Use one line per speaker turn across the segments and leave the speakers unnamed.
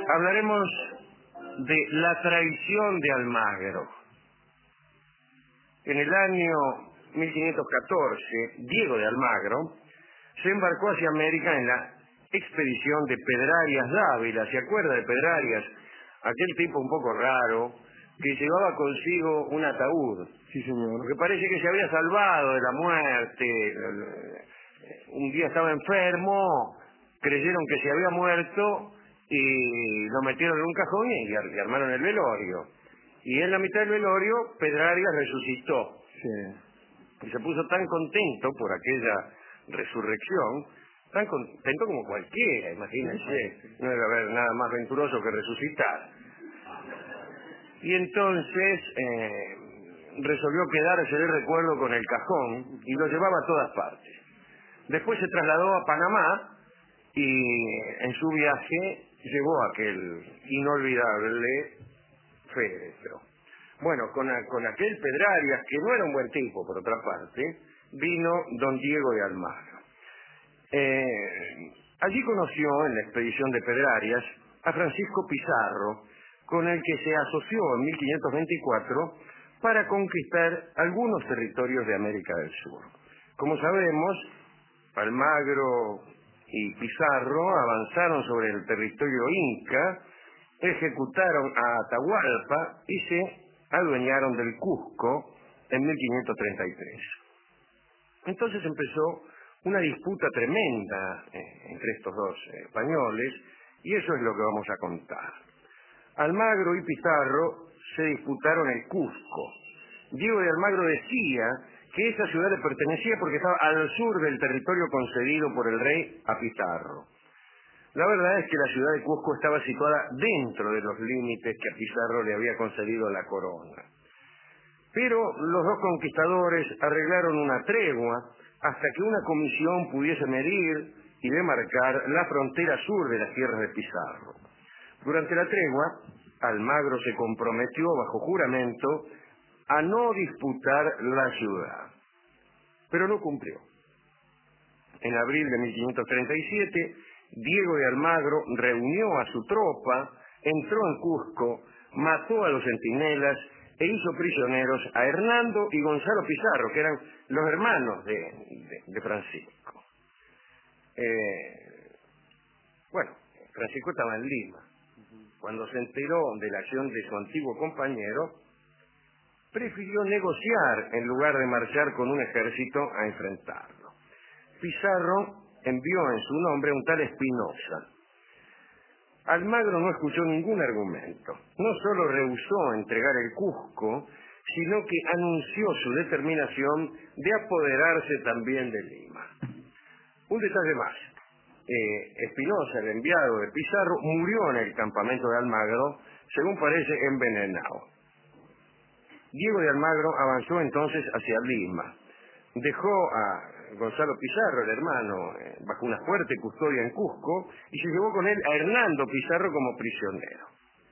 Hablaremos de la traición de Almagro. En el año 1514, Diego de Almagro se embarcó hacia América en la expedición de Pedrarias Dávila. ¿Se acuerda de Pedrarias? Aquel tipo un poco raro que llevaba consigo un ataúd.
Sí, señor.
Que parece que se había salvado de la muerte. Un día estaba enfermo, creyeron que se había muerto y lo metieron en un cajón y armaron el velorio. Y en la mitad del velorio, Pedrarias resucitó.
Sí.
Y se puso tan contento por aquella resurrección, tan contento como cualquiera, imagínense. No debe haber nada más venturoso que resucitar. Y entonces resolvió quedarse de recuerdo con el cajón y lo llevaba a todas partes. Después se trasladó a Panamá y en su viaje llevó aquel inolvidable féretro. Bueno, con aquel Pedrarias, que no era un buen tipo, por otra parte, vino don Diego de Almagro. Allí conoció, en la expedición de Pedrarias, a Francisco Pizarro, con el que se asoció en 1524 para conquistar algunos territorios de América del Sur. Como sabemos, Almagro y Pizarro avanzaron sobre el territorio inca, ejecutaron a Atahualpa y se adueñaron del Cusco en 1533. Entonces empezó una disputa tremenda entre estos dos españoles, y eso es lo que vamos a contar. Almagro y Pizarro se disputaron el Cusco. Diego de Almagro decía que esa ciudad le pertenecía porque estaba al sur del territorio concedido por el rey a Pizarro. La verdad es que la ciudad de Cusco estaba situada dentro de los límites que a Pizarro le había concedido la corona. Pero los dos conquistadores arreglaron una tregua hasta que una comisión pudiese medir y demarcar la frontera sur de las tierras de Pizarro. Durante la tregua, Almagro se comprometió bajo juramento a no disputar la ciudad, pero no cumplió. En abril de 1537, Diego de Almagro reunió a su tropa, entró en Cusco, mató a los centinelas e hizo prisioneros a Hernando y Gonzalo Pizarro, que eran los hermanos de Francisco. Bueno, Francisco estaba en Lima. Cuando se enteró de la acción de su antiguo compañero, prefirió negociar en lugar de marchar con un ejército a enfrentarlo. Pizarro envió en su nombre a un tal Espinosa. Almagro no escuchó ningún argumento. No solo rehusó entregar el Cusco, sino que anunció su determinación de apoderarse también de Lima. Un detalle más. Espinosa, el enviado de Pizarro, murió en el campamento de Almagro, según parece envenenado. Diego de Almagro avanzó entonces hacia Lima. Dejó a Gonzalo Pizarro, el hermano, bajo una fuerte custodia en Cusco, y se llevó con él a Hernando Pizarro como prisionero.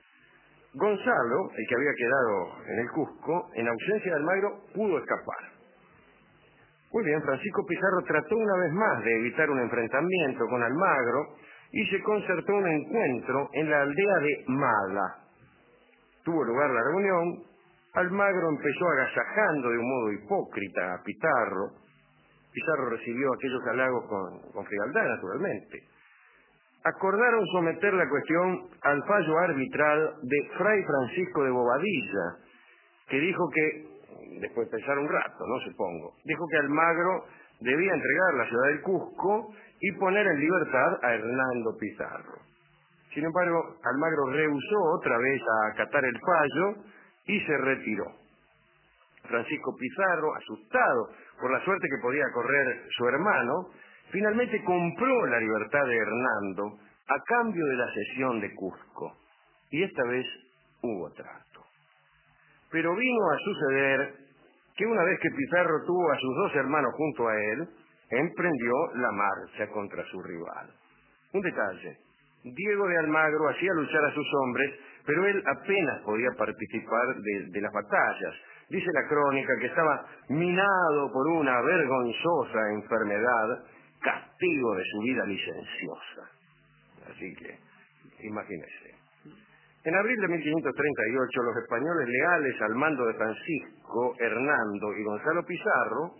Gonzalo, el que había quedado en el Cusco, en ausencia de Almagro, pudo escapar. Muy bien, Francisco Pizarro trató una vez más de evitar un enfrentamiento con Almagro y se concertó un encuentro en la aldea de Mala. Tuvo lugar la reunión. Almagro empezó agasajando de un modo hipócrita a Pizarro. Pizarro recibió aquellos halagos con frialdad, naturalmente. Acordaron someter la cuestión al fallo arbitral de Fray Francisco de Bobadilla, que dijo que, después de pensar un rato, no supongo, dijo que Almagro debía entregar la ciudad del Cusco y poner en libertad a Hernando Pizarro. Sin embargo, Almagro rehusó otra vez a acatar el fallo y se retiró. Francisco Pizarro, asustado por la suerte que podía correr su hermano, finalmente compró la libertad de Hernando a cambio de la cesión de Cusco. Y esta vez hubo trato. Pero vino a suceder que una vez que Pizarro tuvo a sus dos hermanos junto a él, emprendió la marcha contra su rival. Un detalle. Diego de Almagro hacía luchar a sus hombres, pero él apenas podía participar de las batallas. Dice la crónica que estaba minado por una vergonzosa enfermedad, castigo de su vida licenciosa. Así que, imagínese. En abril de 1538, los españoles leales al mando de Francisco, Hernando y Gonzalo Pizarro,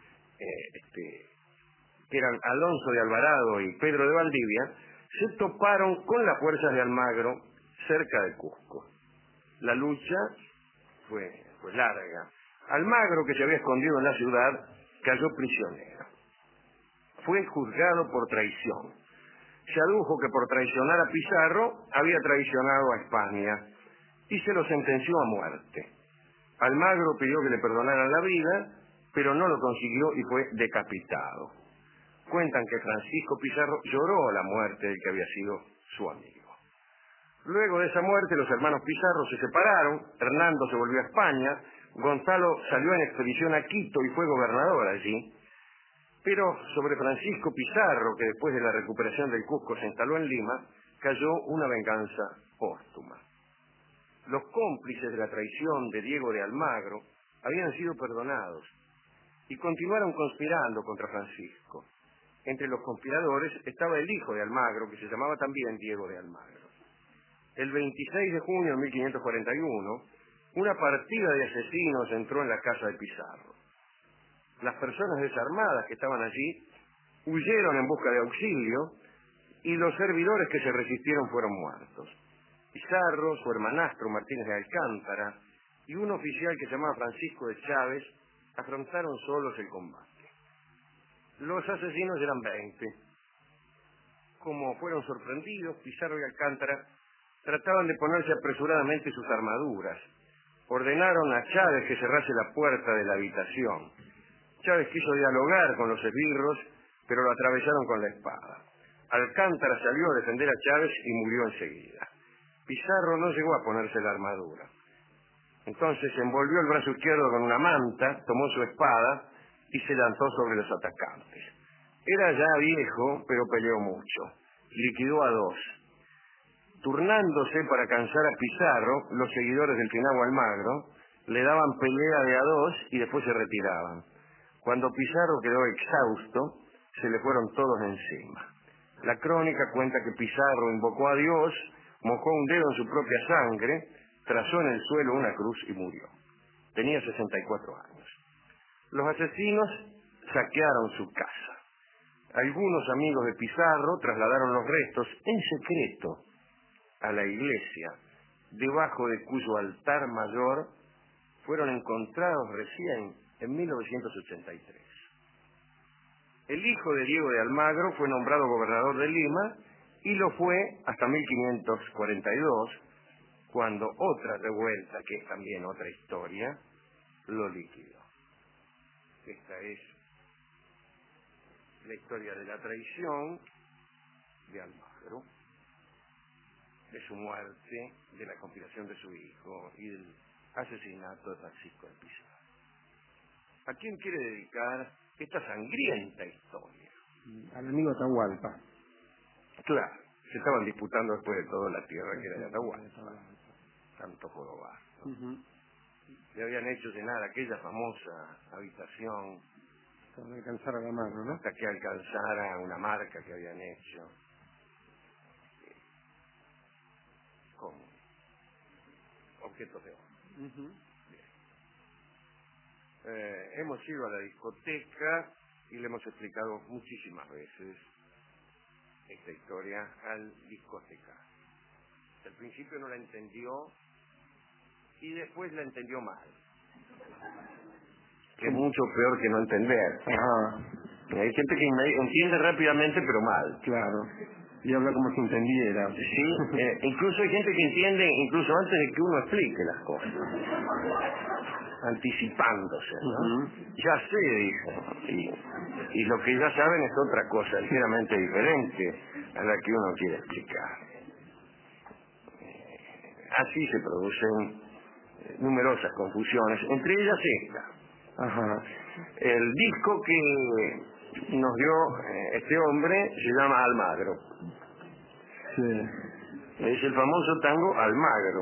que eran Alonso de Alvarado y Pedro de Valdivia, se toparon con las fuerzas de Almagro cerca de Cusco. La lucha fue larga. Almagro, que se había escondido en la ciudad, cayó prisionero. Fue juzgado por traición. Se adujo que por traicionar a Pizarro había traicionado a España y se lo sentenció a muerte. Almagro pidió que le perdonaran la vida, pero no lo consiguió y fue decapitado. Cuentan que Francisco Pizarro lloró la muerte del que había sido su amigo. Luego de esa muerte, los hermanos Pizarro se separaron, Hernando se volvió a España, Gonzalo salió en expedición a Quito y fue gobernador allí, pero sobre Francisco Pizarro, que después de la recuperación del Cusco se instaló en Lima, cayó una venganza póstuma. Los cómplices de la traición de Diego de Almagro habían sido perdonados y continuaron conspirando contra Francisco. Entre los conspiradores estaba el hijo de Almagro, que se llamaba también Diego de Almagro. El 26 de junio de 1541, una partida de asesinos entró en la casa de Pizarro. Las personas desarmadas que estaban allí huyeron en busca de auxilio y los servidores que se resistieron fueron muertos. Pizarro, su hermanastro Martínez de Alcántara y un oficial que se llamaba Francisco de Chávez afrontaron solos el combate. Los asesinos eran 20. Como fueron sorprendidos, Pizarro y Alcántara trataban de ponerse apresuradamente sus armaduras. Ordenaron a Chávez que cerrase la puerta de la habitación. Chávez quiso dialogar con los esbirros, pero lo atravesaron con la espada. Alcántara salió a defender a Chávez y murió enseguida. Pizarro no llegó a ponerse la armadura. Entonces envolvió el brazo izquierdo con una manta, tomó su espada y se lanzó sobre los atacantes. Era ya viejo, pero peleó mucho. Liquidó a 2. Turnándose para cansar a Pizarro, los seguidores del finado Almagro le daban pelea de a 2 y después se retiraban. Cuando Pizarro quedó exhausto, se le fueron todos encima. La crónica cuenta que Pizarro invocó a Dios, mojó un dedo en su propia sangre, trazó en el suelo una cruz y murió. Tenía 64 años. Los asesinos saquearon su casa. Algunos amigos de Pizarro trasladaron los restos en secreto a la iglesia, debajo de cuyo altar mayor fueron encontrados recién en 1983. El hijo de Diego de Almagro fue nombrado gobernador de Lima y lo fue hasta 1542, cuando otra revuelta, que es también otra historia, lo liquidó. Esta es la historia de la traición de Almagro, de su muerte, de la conspiración de su hijo y del asesinato de Francisco de Pizarro. ¿A quién quiere dedicar esta sangrienta historia?
Al amigo Atahualpa.
Claro, se estaban disputando después de todo la tierra que era de Atahualpa, tanto jorobar, ¿no? Le habían hecho llenar aquella famosa habitación
Para alcanzar a la mano, ¿no?
hasta que alcanzara una marca que habían hecho con objetos de oro. Hemos ido a la discoteca y le hemos explicado muchísimas veces esta historia al discotecario. Al principio no la entendió y después la entendió mal, que es mucho peor que no entender. Hay gente que entiende rápidamente pero mal.
Claro. Y habla como si entendiera.
Sí, incluso hay gente que entiende incluso antes de que uno explique las cosas, anticipándose, ¿no? Ya sé, dijo, y lo que ya saben es otra cosa ligeramente diferente a la que uno quiere explicar. Así se producen numerosas confusiones, entre ellas esta. El disco que nos dio este hombre se llama Almagro.
Sí.
Es el famoso tango Almagro.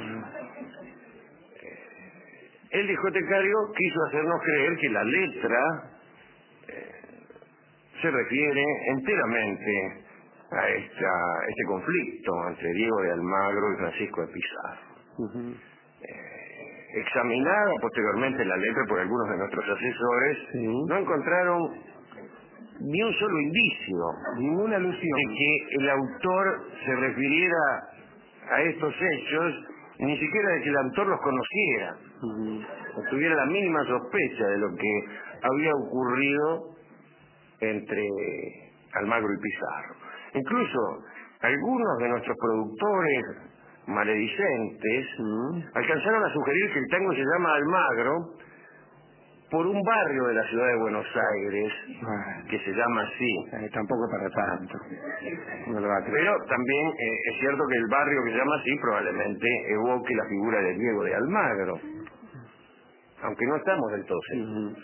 El discotecario quiso hacernos creer que la letra se refiere enteramente a este conflicto entre Diego de Almagro y Francisco de Pizarro. Examinada posteriormente la letra por algunos de nuestros asesores, no encontraron ni un solo indicio,
ninguna alusión
de que el autor se refiriera a estos hechos, ni siquiera de que el autor los conociera, o tuviera la mínima sospecha de lo que había ocurrido entre Almagro y Pizarro. Incluso algunos de nuestros productores maledicentes alcanzaron a sugerir que el tango se llama Almagro por un barrio de la ciudad de Buenos Aires que se llama así.
Tampoco para tanto.
Pero también es cierto que el barrio que se llama así probablemente evoque la figura de Diego de Almagro, aunque no estamos del todo seguros.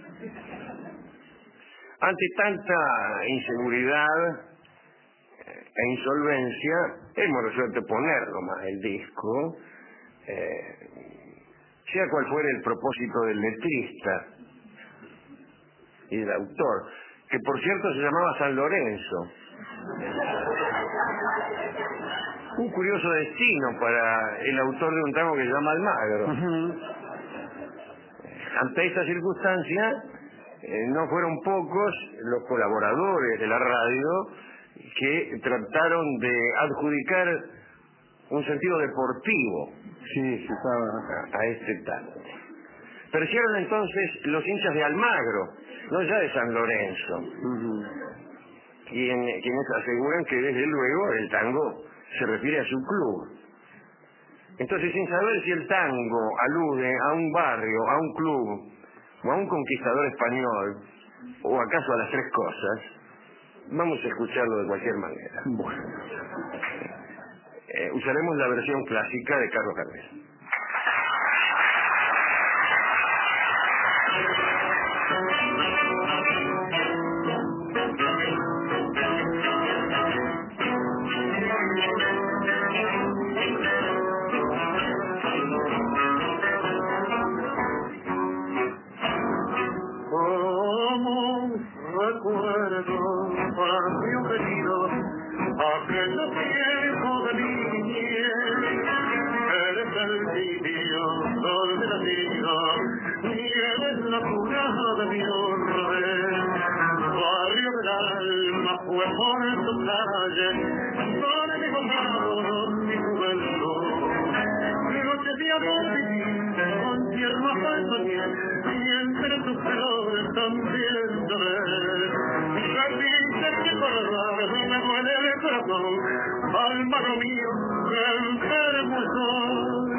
Ante tanta inseguridad e insolvencia, hemos resuelto poner nomás el disco, sea cual fuera el propósito del letrista y del autor, que por cierto se llamaba San Lorenzo. Un curioso destino para el autor de un tango que se llama Almagro. Ante esta circunstancia, no fueron pocos los colaboradores de la radio que trataron de adjudicar un sentido deportivo a este tango. Perecieron entonces los hinchas de Almagro, no ya de San Lorenzo, quienes aseguran que desde luego el tango se refiere a su club. Entonces, sin saber si el tango alude a un barrio, a un club, o a un conquistador español, o acaso a las tres cosas, vamos a escucharlo de cualquier manera. Usaremos la versión clásica de Carlos Gardel.
Barrio querido, aquel tiempo de mi niñez, eres el sitio donde nacido, y eres la cuna de mi honra. Barrio del alma fue por tu calle, donde mi gozado mi juventud. Noches de amor viví, con tierno afán y entre tus flores también lloré. Que recordar me duele el corazón, Almagro mío, que enfermo soy.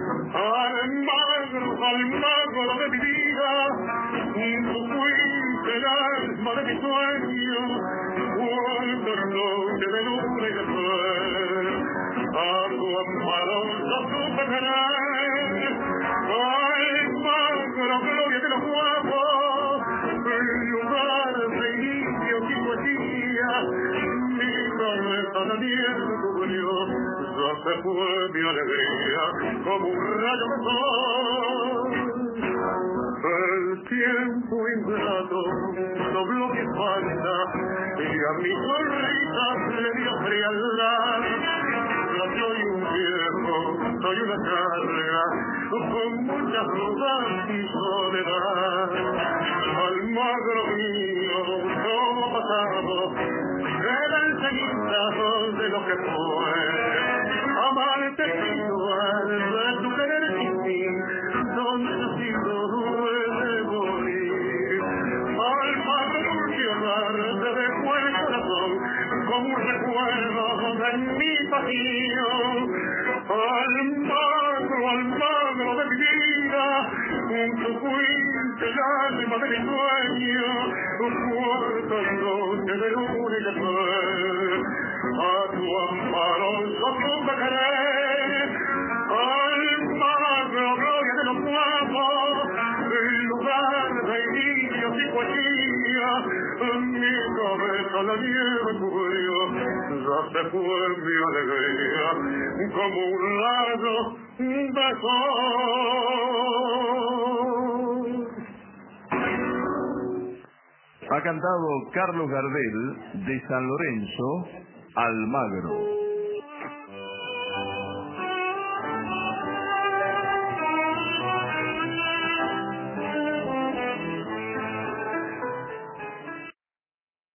Almagro de mi vida, tú fuiste el alma de mi sueño, cuando noche de luna y de sol, a tu amparo yo supe querer. Almagro, gloria de los guapos, lugar de inicio y poesía, mi cabeza también cubrió, ya se fue mi alegría como un rayo de sol. El tiempo ingrato dobló mi espalda y a mi sonrisa le dio frialdad. No soy un viejo, soy una carga con muchas dudas y soledad. Almagro mío, todo pasado, era enseguida de lo que fue. Amarte igual de tu querer sin fin, donde nacido duele morir. Almagro dulce hogar te dejó el corazón como un recuerdo de mi pasión. Almagro de mi vida, tú fuiste el alma de mi sueño, cuarta noche de luna y de sol. A tu amparo yo supe querer. Almagro, gloria de los guapos, el lugar de inicios y poesía, mi cabeza la nieve cubrió, ya se fue mi alegría como un rayo de sol.
Ha cantado Carlos Gardel de San Lorenzo Almagro.